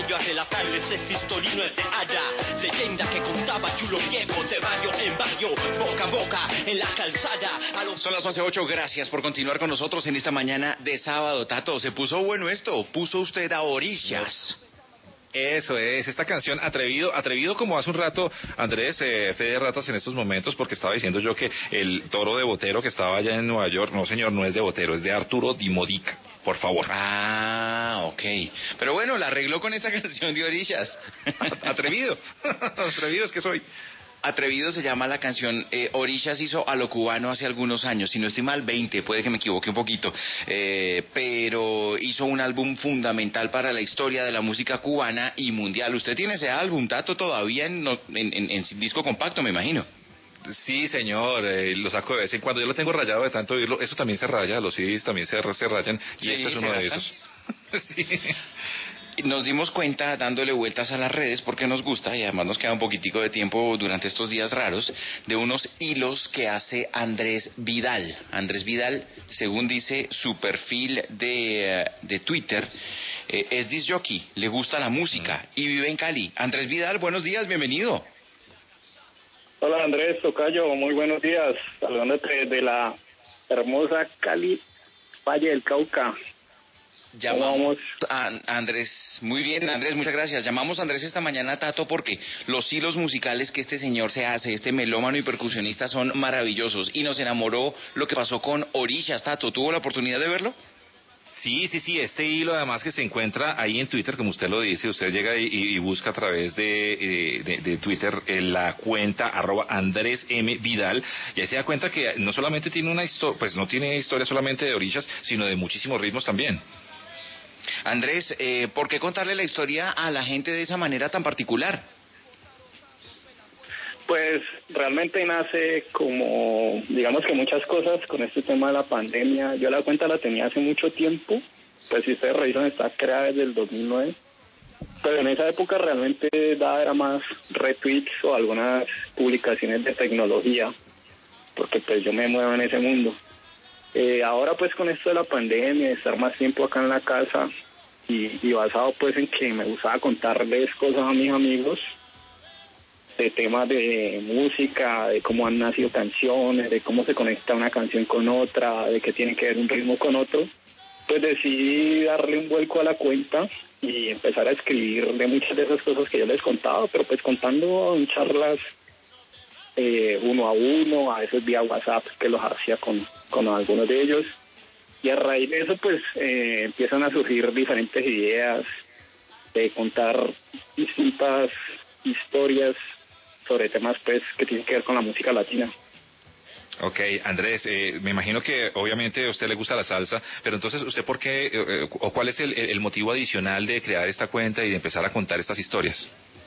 aquello hace las tardes, esta historia no es de allá. Leyenda que contaba chulo viejo de barrio en barrio, boca a boca, en la calzada. Son las 11:08, gracias por continuar con nosotros en esta mañana de sábado. Tato, se puso bueno esto, puso usted a orillas. Eso es, esta canción, atrevido como hace un rato Andrés, fe de ratas en estos momentos, porque estaba diciendo yo que el toro de Botero que estaba allá en Nueva York, no señor, no es de Botero, es de Arturo Di Modica, por favor. Ah, ok. Pero bueno, la arregló con esta canción de orillas. Atrevido, atrevido es que soy. Atrevido se llama la canción. Orillas hizo a lo cubano hace algunos años, si no estoy mal, 20, puede que me equivoque un poquito, pero hizo un álbum fundamental para la historia de la música cubana y mundial. ¿Usted tiene ese álbum, Tato, todavía en disco compacto, me imagino? Sí, señor, lo saco de vez en cuando. Yo lo tengo rayado de tanto oírlo. Eso también se raya, los CDs también se rayan, y Sí, este es uno de gastan. esos. Sí. Nos dimos cuenta dándole vueltas a las redes porque nos gusta y además nos queda un poquitico de tiempo durante estos días raros de unos hilos que hace Andrés Vidal. Andrés Vidal, según dice su perfil de Twitter, es disc jockey, le gusta la música y vive en Cali. Andrés Vidal, buenos días, bienvenido. Hola Andrés Tocayo, muy buenos días, saludándote de la hermosa Cali, Valle del Cauca. Llamamos a Andrés, muy bien Andrés, muchas gracias. Llamamos a Andrés esta mañana, Tato, porque los hilos musicales que este señor se hace, este melómano y percusionista, son maravillosos y nos enamoró lo que pasó con Orillas. Tato, ¿tuvo la oportunidad de verlo? Sí, este hilo además que se encuentra ahí en Twitter, como usted lo dice, usted llega y busca a través de Twitter la cuenta @Andrés M. Vidal, y ahí se da cuenta que no solamente tiene una historia, pues no tiene historia solamente de orillas, sino de muchísimos ritmos también. Andrés, ¿por qué contarle la historia a la gente de esa manera tan particular? Pues realmente nace como, digamos que muchas cosas con este tema de la pandemia. Yo la cuenta la tenía hace mucho tiempo, pues si ustedes revisan está creada desde el 2009, pero en esa época realmente era más retweets o algunas publicaciones de tecnología, porque pues yo me muevo en ese mundo. Ahora pues con esto de la pandemia, de estar más tiempo acá en la casa y basado pues en que me gustaba contarles cosas a mis amigos, de temas de música, de cómo han nacido canciones, de cómo se conecta una canción con otra, de qué tiene que ver un ritmo con otro, pues decidí darle un vuelco a la cuenta y empezar a escribir de muchas de esas cosas que yo les contaba, pero pues contando en charlas uno a uno, a veces vía WhatsApp que los hacía con algunos de ellos, y a raíz de eso pues empiezan a surgir diferentes ideas de contar distintas historias sobre temas pues que tienen que ver con la música latina. Ok, Andrés, me imagino que obviamente a usted le gusta la salsa, pero entonces ¿usted por qué, o cuál es el motivo adicional de crear esta cuenta y de empezar a contar estas historias?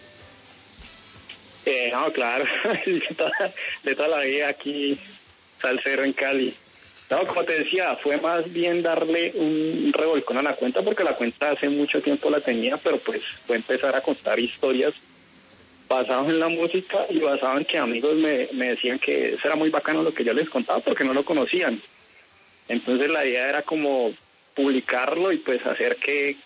No, claro, de toda la vida aquí, salsero en Cali. No, como te decía, fue más bien darle un revolcón a la cuenta, porque la cuenta hace mucho tiempo la tenía, pero pues fue empezar a contar historias basadas en la música y basadas en que amigos me decían que eso era muy bacano lo que yo les contaba porque no lo conocían. Entonces la idea era como publicarlo y pues hacer que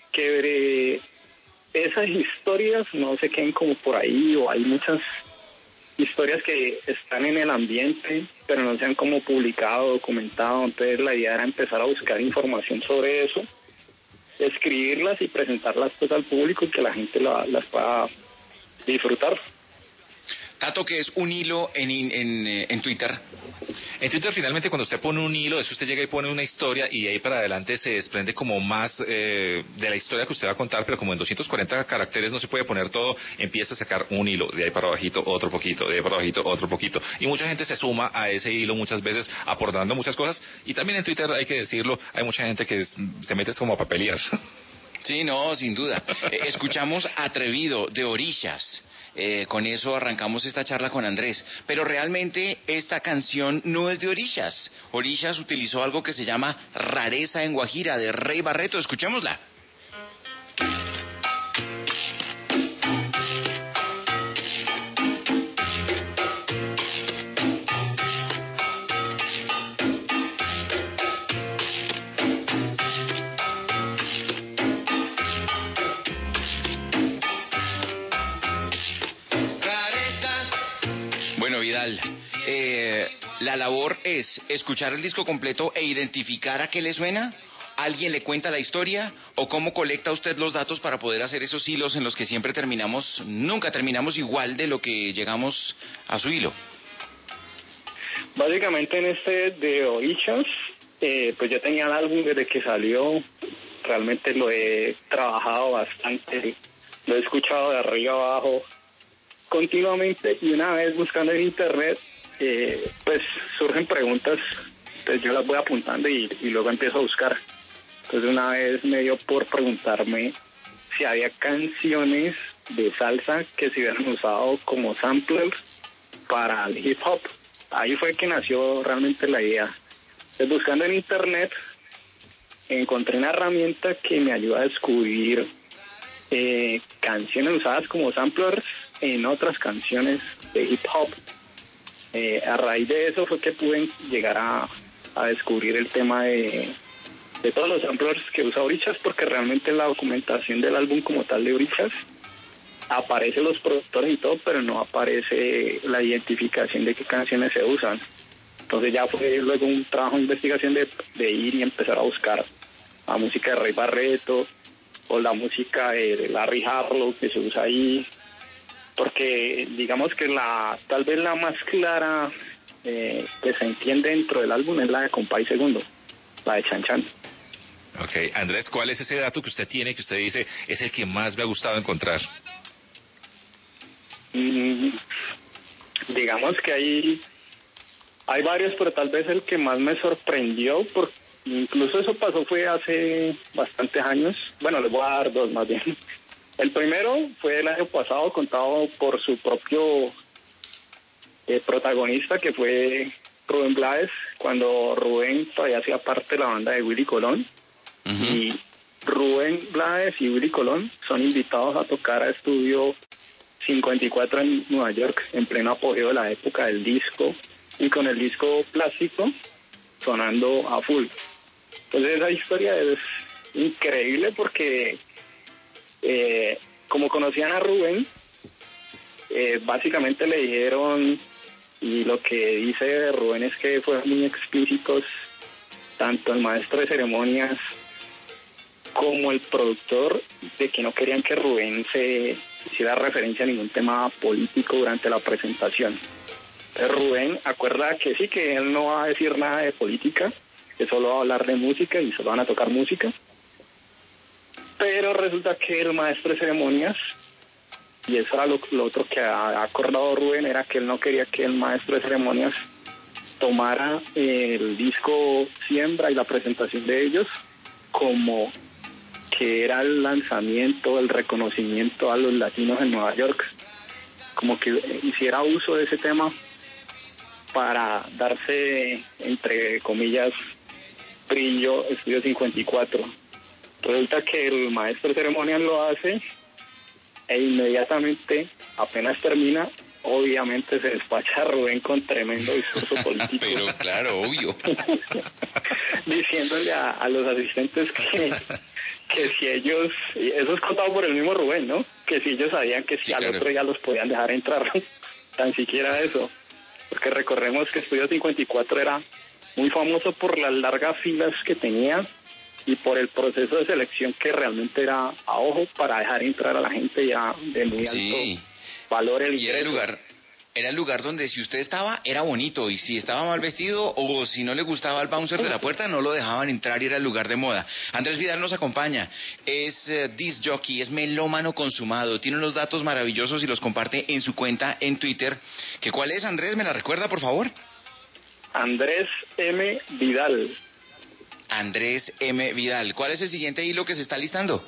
esas historias no se queden como por ahí, o hay muchas historias que están en el ambiente pero no se han como publicado, documentado. Entonces la idea era empezar a buscar información sobre eso, escribirlas y presentarlas pues al público y que la gente las pueda disfrutar. Tato, ¿qué es un hilo en Twitter? En Twitter finalmente cuando usted pone un hilo, eso usted llega y pone una historia y de ahí para adelante se desprende como más de la historia que usted va a contar, pero como en 240 caracteres no se puede poner todo, empieza a sacar un hilo, de ahí para abajito otro poquito, de ahí para abajito otro poquito, y mucha gente se suma a ese hilo muchas veces aportando muchas cosas, y también en Twitter hay que decirlo, hay mucha gente que se mete como a papelear. Sí, no, sin duda. Escuchamos Atrevido de Orillas. Con eso arrancamos esta charla con Andrés. Pero realmente esta canción no es de Orillas. Orillas utilizó algo que se llama Rareza en Guajira de Rey Barreto. Escuchémosla. Bueno, Vidal, la labor es escuchar el disco completo e identificar a qué le suena. ¿Alguien le cuenta la historia? ¿O cómo colecta usted los datos para poder hacer esos hilos en los que siempre nunca terminamos igual de lo que llegamos a su hilo? Básicamente en este de Orishas, pues yo tenía el álbum desde que salió, realmente lo he trabajado bastante, lo he escuchado de arriba abajo continuamente, y una vez buscando en internet, pues surgen preguntas, pues yo las voy apuntando y luego empiezo a buscar. Entonces una vez me dio por preguntarme si había canciones de salsa que se hubieran usado como samplers para el hip hop. Ahí fue que nació realmente la idea. Entonces, buscando en internet, encontré una herramienta que me ayuda a descubrir canciones usadas como samplers en otras canciones de hip hop. A raíz de eso fue que pude llegar a descubrir el tema de todos los samplers que usa Orishas, porque realmente en la documentación del álbum como tal de Orishas aparecen los productores y todo, pero no aparece la identificación de qué canciones se usan. Entonces ya fue luego un trabajo de investigación de ir y empezar a buscar la música de Rey Barreto o la música de Larry Harlow que se usa ahí, porque digamos que tal vez la más clara que se entiende dentro del álbum es la de Compay Segundo, la de Chan Chan. Ok, Andrés, ¿cuál es ese dato que usted tiene, que usted dice es el que más me ha gustado encontrar? Digamos que hay varios, pero tal vez el que más me sorprendió, porque incluso eso pasó fue hace bastantes años. Bueno, les voy a dar dos más bien. El primero fue el año pasado, contado por su propio protagonista, que fue Rubén Blades, cuando Rubén todavía hacía parte de la banda de Willy Colón. Uh-huh. Y Rubén Blades y Willy Colón son invitados a tocar a Estudio 54 en Nueva York, en pleno apogeo de la época del disco, y con el disco plástico sonando a full. Entonces esa historia es increíble porque como conocían a Rubén, básicamente le dijeron, y lo que dice Rubén es que fueron muy explícitos, tanto el maestro de ceremonias como el productor, de que no querían que Rubén se hiciera referencia a ningún tema político durante la presentación. Pero Rubén acuerda que sí, que él no va a decir nada de política, que solo va a hablar de música y solo van a tocar música. Pero resulta que el maestro de ceremonias, y eso era lo otro que ha acordado Rubén, era que él no quería que el maestro de ceremonias tomara el disco Siembra y la presentación de ellos como que era el lanzamiento, el reconocimiento a los latinos en Nueva York, como que hiciera uso de ese tema para darse, entre comillas, brillo Estudio 54. Resulta que el maestro de ceremonias lo hace e inmediatamente, apenas termina, obviamente se despacha a Rubén con tremendo discurso político. Pero claro, obvio. Diciéndole a los asistentes que si ellos, eso es contado por el mismo Rubén, ¿no? Que si ellos sabían que si sí, al claro. Otro ya los podían dejar entrar, tan siquiera eso. Porque recordemos que Estudio 54 era muy famoso por las largas filas que tenía y por el proceso de selección que realmente era a ojo para dejar entrar a la gente ya de muy alto valor. Y era el lugar donde si usted estaba, era bonito, y si estaba mal vestido o si no le gustaba el bouncer de la puerta, no lo dejaban entrar y era el lugar de moda. Andrés Vidal nos acompaña, es disc jockey, es melómano consumado, tiene unos datos maravillosos y los comparte en su cuenta en Twitter. ¿Cuál es, Andrés? ¿Me la recuerda, por favor? Andrés M. Vidal. Andrés M. Vidal. ¿Cuál es el siguiente hilo que se está listando?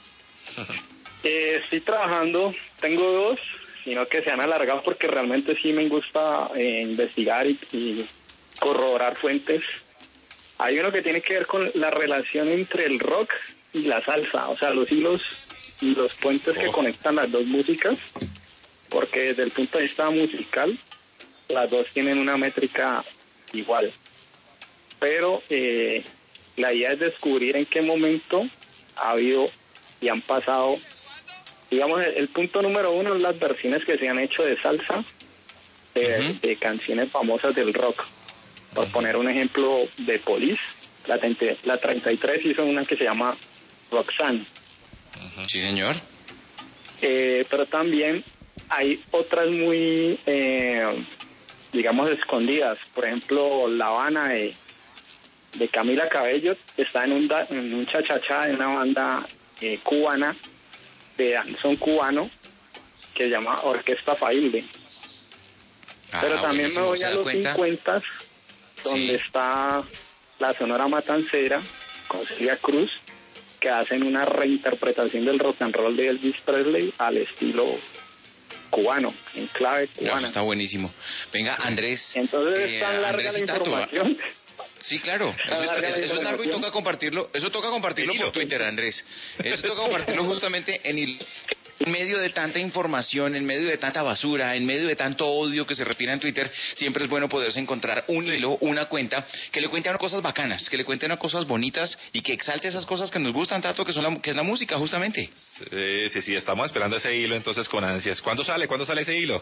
Estoy trabajando, tengo dos, sino que se han alargado porque realmente sí me gusta investigar y corroborar fuentes. Hay uno que tiene que ver con la relación entre el rock y la salsa, o sea, los hilos y los puentes que conectan las dos músicas, porque desde el punto de vista musical, las dos tienen una métrica igual. Pero la idea es descubrir en qué momento ha habido y han pasado. Digamos, el punto número uno es las versiones que se han hecho de salsa de canciones famosas del rock. Por poner un ejemplo, de Police, la 33 hizo una que se llama Roxanne. Sí, señor. Pero también hay otras muy, digamos, escondidas. Por ejemplo, La Habana de Camila Cabello está en un cha-cha-cha de una banda cubana, de danzón cubano, que se llama Orquesta Failde. Pero también me voy a los 50, donde está la Sonora Matancera con Celia Cruz, que hacen una reinterpretación del rock and roll de Elvis Presley al estilo cubano, en clave cubana. No, está buenísimo. venga, Andrés. Entonces es tan larga la información. Sí, claro, eso es largo y toca compartirlo. Eso toca compartirlo por Twitter, Andrés. Eso toca compartirlo justamente en medio de tanta información, en medio de tanta basura, en medio de tanto odio que se respira en Twitter. Siempre es bueno poderse encontrar un hilo, una cuenta que le cuente a uno cosas bacanas, que le cuente a uno cosas bonitas y que exalte esas cosas que nos gustan tanto, que es la música, justamente. Sí, estamos esperando ese hilo entonces con ansias. ¿Cuándo sale ese hilo?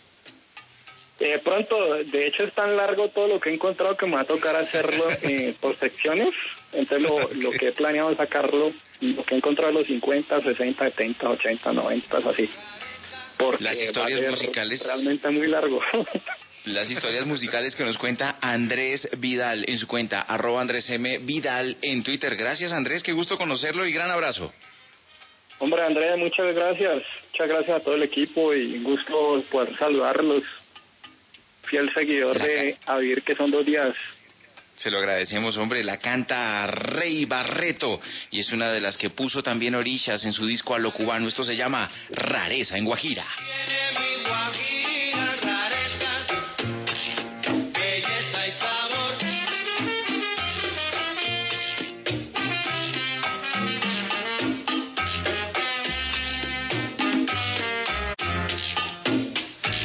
Pronto, de hecho es tan largo todo lo que he encontrado que me va a tocar hacerlo por secciones. Entonces lo que he planeado es sacarlo, lo que he encontrado los 50, 60, 70, 80, 90, así. Porque las historias musicales realmente muy largo. Las historias musicales que nos cuenta Andrés Vidal en su cuenta, @AndrésMVidal en Twitter. Gracias, Andrés, qué gusto conocerlo y gran abrazo. Hombre, Andrés, muchas gracias. Muchas gracias a todo el equipo y un gusto poder saludarlos. Fiel seguidor de A Vivir que son 2 días. Se lo agradecemos, hombre. La canta Rey Barreto y es una de las que puso también Orishas en su disco A lo Cubano. Esto se llama Rareza en Guajira.